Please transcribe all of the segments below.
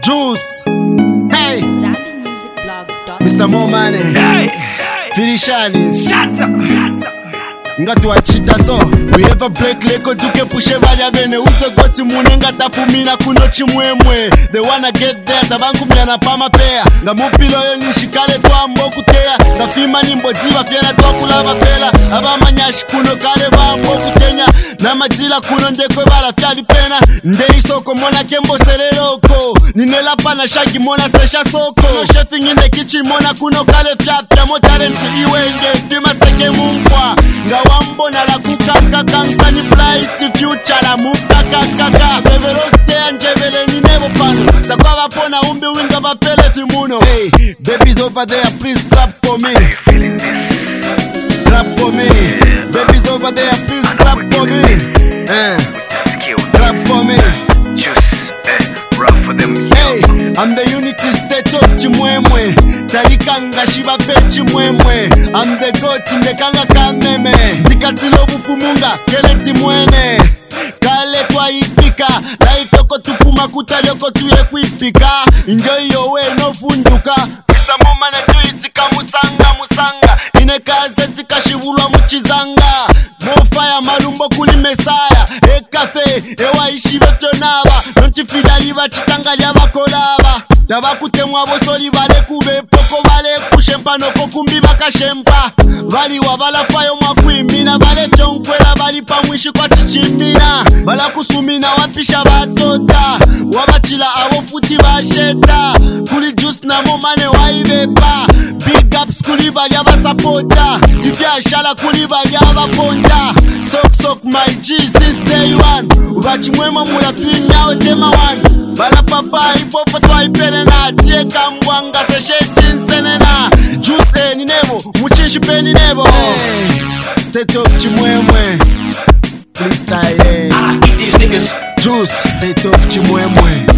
Juice. Hey. Mr. More Money. Hey. Finishani. Shut up. Ngati wachita so we ever break leko duke pushe bali abene uso goti munenga tafumina kuno chimwemwe they wanna get there tabangu myana pama pea ngamupilo yo nishikale twa mboku tea ngafima nimbo diva fiera twa kulava pela abamanyashi kuno kale bamboku tenya na majila kuno ndekwe bala fyali pena ndei soko mona kembo sereloko ninela pana shaki mona sesha soko no chefing in the kitchen mona kuno kale fyapya mo talent iwenge fima seke mumpwa wambona la kukakakaka ni bright future la mukakakaka beveloste anjevele ni nevo pano takwa vapona umbi winga vapele fimuno. Hey, babies over there, please clap for me. Clap for me. Babies over there, please clap for me. Clap for me. Juice, rap for them. Hey, I'm the unity state of Chimwemwe. Tarikanga shiba pe Chimwemwe. I'm the goat in the kanga kameme. Zikatilo bufumunga, keleti mwene. Kale kwa ipika, life yoko tufuma kutali yoko tuye kuipika. Enjoy your way, no funduka. Kisa moma na tuitika musanga. Ine kaze tika shivulwa muchizanga. Mofaya marumbo kuli mesaya. Cafe, ewa ishibe fyonaba. Nontifidali bachitanga lyaba kolaba. Tabakutemwa bosoli bale kube poko bale kushempa noko kumbi bakashempa. Bali wabala fayo mwakuimina bale fyonkwela bali pamwishi kwa chichimina. Bala kusumina wapisha batota. Wabachila awo futi basheta. Kuli juice na momane waibepa. Big ups kuli bali abasapota. Ifya shala kuli bali abaponda. Sok my G since day one. Ubachimwema mula tuinyao tema one. Bala papa ipopo twa ipele na tieka mbwanga seshe chinsenena. Juice ni nebo, muchishi pe ni nebo. Hey, state of Chimwemwe. Freestyle hey. These niggas. Juice, state of Chimwemwe.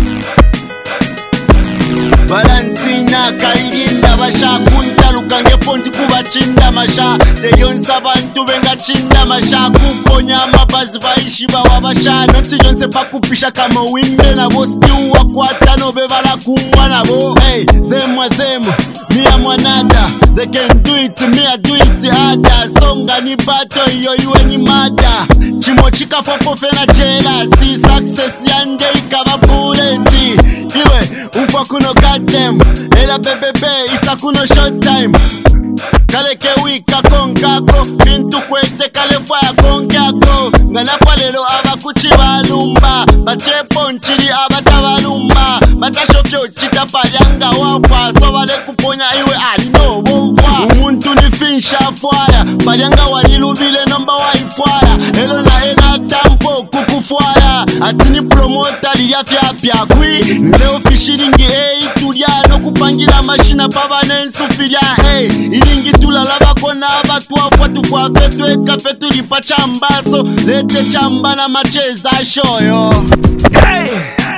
Valentina kairinda basha kuntaluka ngeponti kubachinda masha deyonsa abantu bengachinda masha kuponya amabazi bayishiba wabasha noti yonse pakupisha kama winde na boski wakwata no bebala kumwa nabo. Hey, them, me am another. They can do it, me I do it harder. Songa ni bato iyo iwe ni mada. Chimochika fopo fena chela. Si success yanje ikaba buleti. Iwe unkwa kuno goddamn. Ela bebebe isa kuno short time. Kale ke wika kongako. Bintu kwete kale faya kongako. Nganapa lelo abakuchi balumba. Bachepo nchiri abatabalumba. Batashofyo chita palyanga wafwa. So wale kuponya iwe alino womfwa. Umuntu ni finsha fwaya. Palyanga walilubile namba waifwaya. Elo na ela tampo kukufwaya. Atini promota liya fyapya kwi. Neo fishiringi tulia no kupangira mashina paba nensufilya. Ilingi tulalaba kona abatuafwa tukwa fetu eka fetu lipa chambaso. Lete chamba na macheza shoyo. Hey.